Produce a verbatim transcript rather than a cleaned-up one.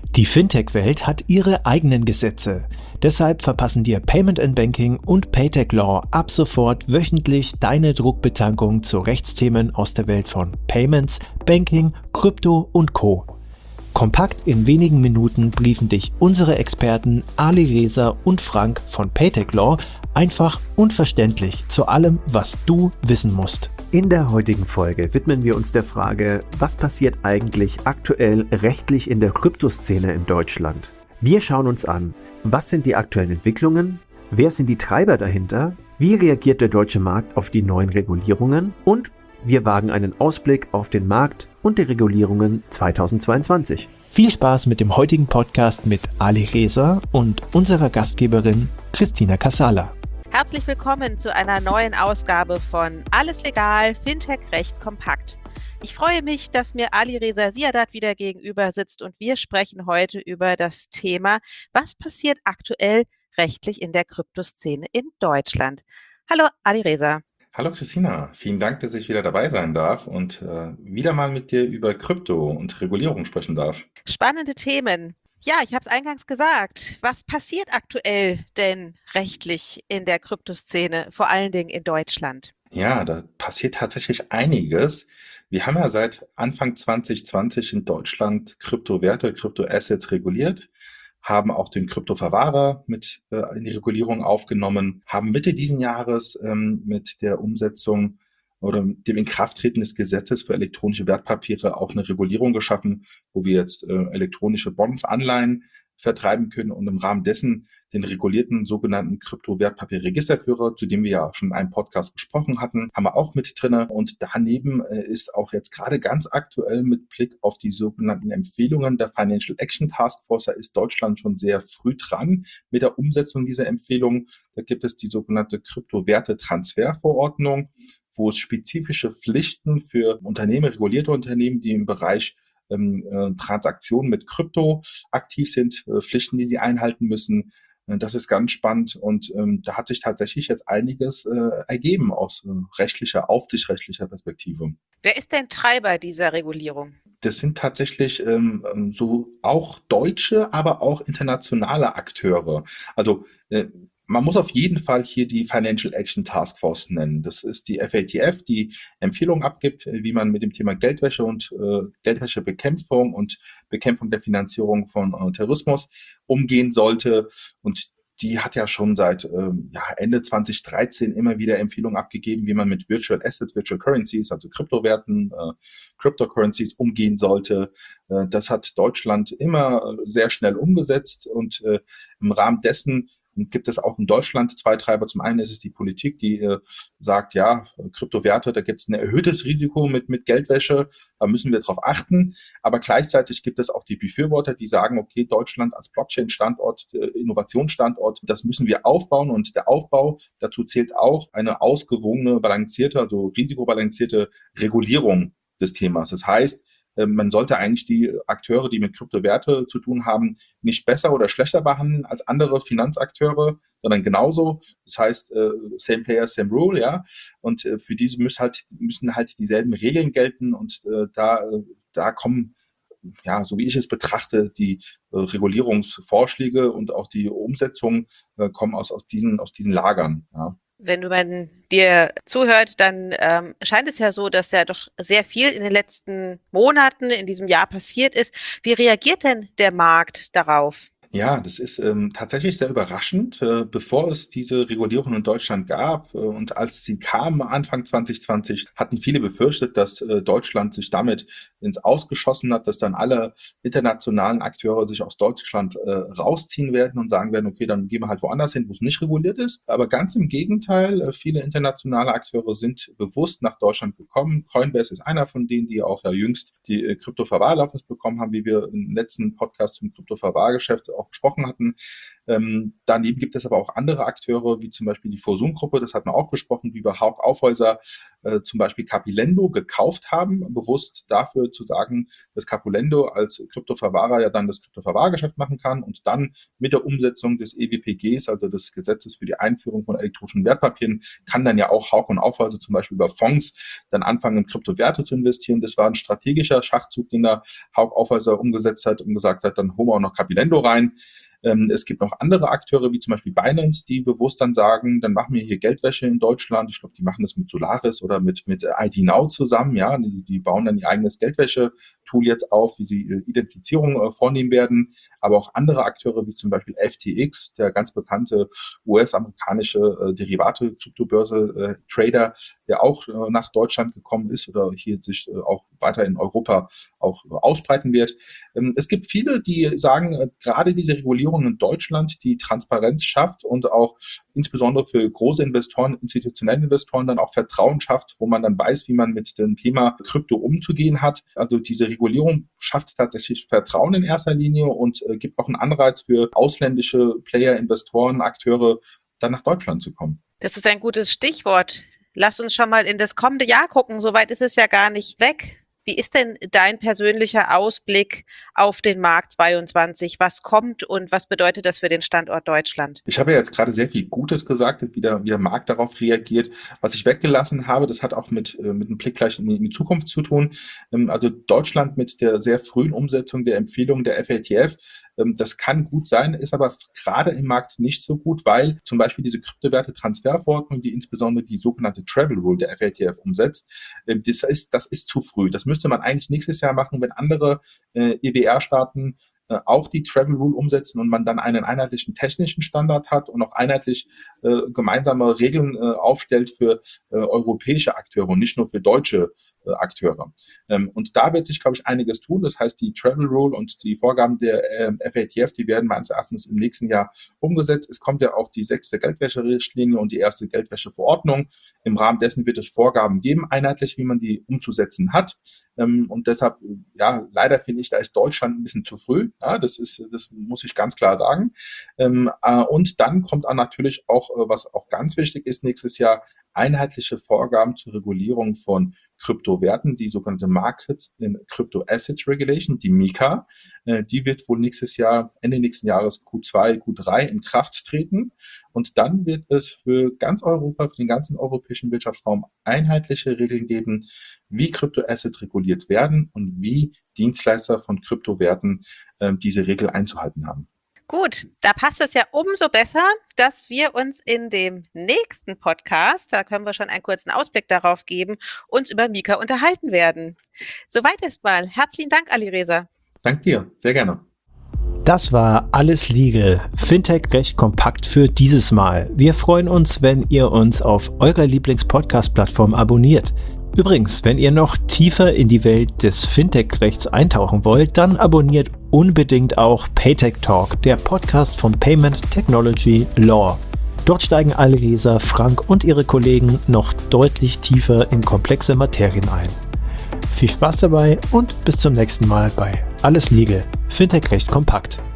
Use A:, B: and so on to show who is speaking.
A: Die Fintech-Welt hat ihre eigenen Gesetze. Deshalb verpassen dir Payment and Banking und Paytech Law ab sofort wöchentlich deine Druckbetankung zu Rechtsthemen aus der Welt von Payments, Banking, Krypto und Co. Kompakt in wenigen Minuten briefen dich unsere Experten Ali Reza und Frank von Paytech Law einfach und verständlich zu allem, was du wissen musst.
B: In der heutigen Folge widmen wir uns der Frage, was passiert eigentlich aktuell rechtlich in der Kryptoszene in Deutschland? Wir schauen uns an, was sind die aktuellen Entwicklungen, wer sind die Treiber dahinter, wie reagiert der deutsche Markt auf die neuen Regulierungen und wir wagen einen Ausblick auf den Markt und die Regulierungen zweitausendzweiundzwanzig.
A: Viel Spaß mit dem heutigen Podcast mit Ali Reza und unserer Gastgeberin Christina Casala.
C: Herzlich willkommen zu einer neuen Ausgabe von Alles Legal, Fintech Recht kompakt. Ich freue mich, dass mir Ali Reza Siadat wieder gegenüber sitzt und wir sprechen heute über das Thema, was passiert aktuell rechtlich in der Kryptoszene in Deutschland. Hallo Ali Reza.
D: Hallo Christina, vielen Dank, dass ich wieder dabei sein darf und äh, wieder mal mit dir über Krypto und Regulierung sprechen darf.
C: Spannende Themen. Ja, ich habe es eingangs gesagt. Was passiert aktuell denn rechtlich in der Kryptoszene, vor allen Dingen in Deutschland?
D: Ja, da passiert tatsächlich einiges. Wir haben ja seit Anfang zwanzig zwanzig in Deutschland Kryptowerte, Kryptoassets reguliert, haben auch den Kryptoverwahrer mit äh, in die Regulierung aufgenommen, haben Mitte diesen Jahres ähm, mit der Umsetzung oder mit dem Inkrafttreten des Gesetzes für elektronische Wertpapiere auch eine Regulierung geschaffen, wo wir jetzt äh, elektronische Bonds, Anleihen vertreiben können und im Rahmen dessen den regulierten sogenannten Kryptowertpapierregisterführer, zu dem wir ja schon in einem Podcast gesprochen hatten, haben wir auch mit drinne. Und daneben äh, ist auch jetzt gerade ganz aktuell mit Blick auf die sogenannten Empfehlungen der Financial Action Task Force, da ist Deutschland schon sehr früh dran mit der Umsetzung dieser Empfehlungen. Da gibt es die sogenannte Kryptowertetransferverordnung, wo es spezifische Pflichten für Unternehmen, regulierte Unternehmen, die im Bereich ähm, äh, Transaktionen mit Krypto aktiv sind, äh, Pflichten, die sie einhalten müssen. Äh, das ist ganz spannend und ähm, da hat sich tatsächlich jetzt einiges äh, ergeben aus äh, rechtlicher, aufsichtsrechtlicher Perspektive.
C: Wer ist denn Treiber dieser Regulierung?
D: Das sind tatsächlich ähm, so auch deutsche, aber auch internationale Akteure. Also äh, man muss auf jeden Fall hier die Financial Action Task Force nennen. Das ist die F A T F, die Empfehlungen abgibt, wie man mit dem Thema Geldwäsche und äh, Geldwäschebekämpfung und Bekämpfung der Finanzierung von äh, Terrorismus umgehen sollte. Und die hat ja schon seit ähm, ja, Ende zwanzig dreizehn immer wieder Empfehlungen abgegeben, wie man mit Virtual Assets, Virtual Currencies, also Kryptowerten, äh, Cryptocurrencies umgehen sollte. Äh, das hat Deutschland immer äh, sehr schnell umgesetzt und äh, im Rahmen dessen gibt es auch in Deutschland zwei Treiber. Zum einen ist es die Politik, die äh, sagt, ja, Kryptowerte, da gibt es ein erhöhtes Risiko mit, mit Geldwäsche, da müssen wir drauf achten. Aber gleichzeitig gibt es auch die Befürworter, die sagen, okay, Deutschland als Blockchain-Standort, äh, Innovationsstandort, das müssen wir aufbauen. Und der Aufbau, dazu zählt auch eine ausgewogene, balancierte, also risikobalancierte Regulierung des Themas. Das heißt, man sollte eigentlich die Akteure, die mit Kryptowerte zu tun haben, nicht besser oder schlechter behandeln als andere Finanzakteure, sondern genauso. Das heißt, same player, same rule, ja. Und für diese müssen halt, müssen halt dieselben Regeln gelten und da, da kommen, ja, so wie ich es betrachte, die Regulierungsvorschläge und auch die Umsetzung kommen aus, aus diesen, aus diesen Lagern, ja.
C: Wenn du man dir zuhört, dann ähm, scheint es ja so, dass ja doch sehr viel in den letzten Monaten in diesem Jahr passiert ist. Wie reagiert denn der Markt darauf?
D: Ja, das ist ähm, tatsächlich sehr überraschend. Äh, bevor es diese Regulierung in Deutschland gab äh, und als sie kam Anfang zwanzig zwanzig, hatten viele befürchtet, dass äh, Deutschland sich damit ins Ausgeschossen hat, dass dann alle internationalen Akteure sich aus Deutschland äh, rausziehen werden und sagen werden, okay, dann gehen wir halt woanders hin, wo es nicht reguliert ist. Aber ganz im Gegenteil, äh, viele internationale Akteure sind bewusst nach Deutschland gekommen. Coinbase ist einer von denen, die auch ja jüngst die äh, Kryptoverwahrerlaubnis bekommen haben, wie wir im letzten Podcast zum Kryptoverwahrgeschäft auch gesprochen hatten. Ähm, daneben gibt es aber auch andere Akteure, wie zum Beispiel die Fosun-Gruppe, das hat man auch besprochen, die über Hauck Aufhäuser äh, zum Beispiel Capilendo gekauft haben, bewusst dafür zu sagen, dass Capilendo als Kryptoverwahrer ja dann das Kryptoverwahrgeschäft machen kann und dann mit der Umsetzung des E W P Gs, also des Gesetzes für die Einführung von elektronischen Wertpapieren, kann dann ja auch Hauck und Aufhäuser zum Beispiel über Fonds dann anfangen, in Kryptowerte zu investieren. Das war ein strategischer Schachzug, den da Hauck Aufhäuser umgesetzt hat und gesagt hat, dann holen wir auch noch Capilendo rein. Ähm, es gibt noch andere Akteure, wie zum Beispiel Binance, die bewusst dann sagen, dann machen wir hier Geldwäsche in Deutschland. Ich glaube, die machen das mit Solaris oder mit, mit I D Now zusammen. Ja, die, die bauen dann ihr eigenes Geldwäsche-Tool jetzt auf, wie sie äh, Identifizierung äh, vornehmen werden. Aber auch andere Akteure, wie zum Beispiel F T X, der ganz bekannte U S-amerikanische äh, Derivate-Kryptobörse-Trader, der auch äh, nach Deutschland gekommen ist oder hier sich äh, auch weiter in Europa auch äh, ausbreiten wird. Ähm, es gibt viele, die sagen, äh, gerade diese Regulierung in Deutschland, die Transparenz schafft und auch insbesondere für große Investoren, institutionelle Investoren dann auch Vertrauen schafft, wo man dann weiß, wie man mit dem Thema Krypto umzugehen hat. Also diese Regulierung schafft tatsächlich Vertrauen in erster Linie und äh, gibt auch einen Anreiz für ausländische Player, Investoren, Akteure, dann nach Deutschland zu kommen.
C: Das ist ein gutes Stichwort. Lass uns schon mal in das kommende Jahr gucken. Soweit ist es ja gar nicht weg. Wie ist denn dein persönlicher Ausblick auf den Markt zweiundzwanzig? Was kommt und was bedeutet das für den Standort Deutschland?
D: Ich habe ja jetzt gerade sehr viel Gutes gesagt, wie der, wie der Markt darauf reagiert. Was ich weggelassen habe, das hat auch mit, mit einem Blick gleich in die, in die Zukunft zu tun. Also Deutschland mit der sehr frühen Umsetzung der Empfehlungen der F A T F, das kann gut sein, ist aber gerade im Markt nicht so gut, weil zum Beispiel diese Kryptowerte-Transferverordnung, die insbesondere die sogenannte Travel Rule der F A T F umsetzt, das ist, das ist zu früh. Das müsste man eigentlich nächstes Jahr machen, wenn andere äh, E W R-Staaten äh, auch die Travel Rule umsetzen und man dann einen einheitlichen technischen Standard hat und auch einheitlich äh, gemeinsame Regeln äh, aufstellt für äh, europäische Akteure und nicht nur für deutsche äh, Akteure. Ähm, und da wird sich, glaube ich, einiges tun. Das heißt, die Travel Rule und die Vorgaben der äh, F A T F, die werden meines Erachtens im nächsten Jahr umgesetzt. Es kommt ja auch die sechste Geldwäsche-Richtlinie und die erste Geldwäsche-Verordnung. Im Rahmen dessen wird es Vorgaben geben, einheitlich, wie man die umzusetzen hat. Ähm, und deshalb, ja, leider finde ich, da ist Deutschland ein bisschen zu früh. Ja, das ist, das muss ich ganz klar sagen. Ähm, äh, und dann kommt auch natürlich auch, äh, was auch ganz wichtig ist, nächstes Jahr einheitliche Vorgaben zur Regulierung von Kryptowerten, die sogenannte Markets in Crypto Assets Regulation, die MiCA. Äh, die wird wohl nächstes Jahr, Ende nächsten Jahres Q zwei, Q drei in Kraft treten. Und dann wird es für ganz Europa, für den ganzen europäischen Wirtschaftsraum einheitliche Regeln geben, wie Kryptoassets reguliert werden und wie Dienstleister von Kryptowerten äh, diese Regel einzuhalten haben.
C: Gut, da passt es ja umso besser, dass wir uns in dem nächsten Podcast, da können wir schon einen kurzen Ausblick darauf geben, uns über MiCA unterhalten werden. Soweit erstmal. Herzlichen Dank, Alireza.
D: Dank dir, sehr gerne.
A: Das war Alles Legal, Fintech recht kompakt für dieses Mal. Wir freuen uns, wenn ihr uns auf eurer Lieblings-Podcast-Plattform abonniert. Übrigens, wenn ihr noch tiefer in die Welt des Fintech-Rechts eintauchen wollt, dann abonniert unbedingt auch Paytech Talk, der Podcast von Payment Technology Law. Dort steigen Alireza, Frank und ihre Kollegen noch deutlich tiefer in komplexe Materien ein. Viel Spaß dabei und bis zum nächsten Mal bei Alles Legal, Fintech recht kompakt.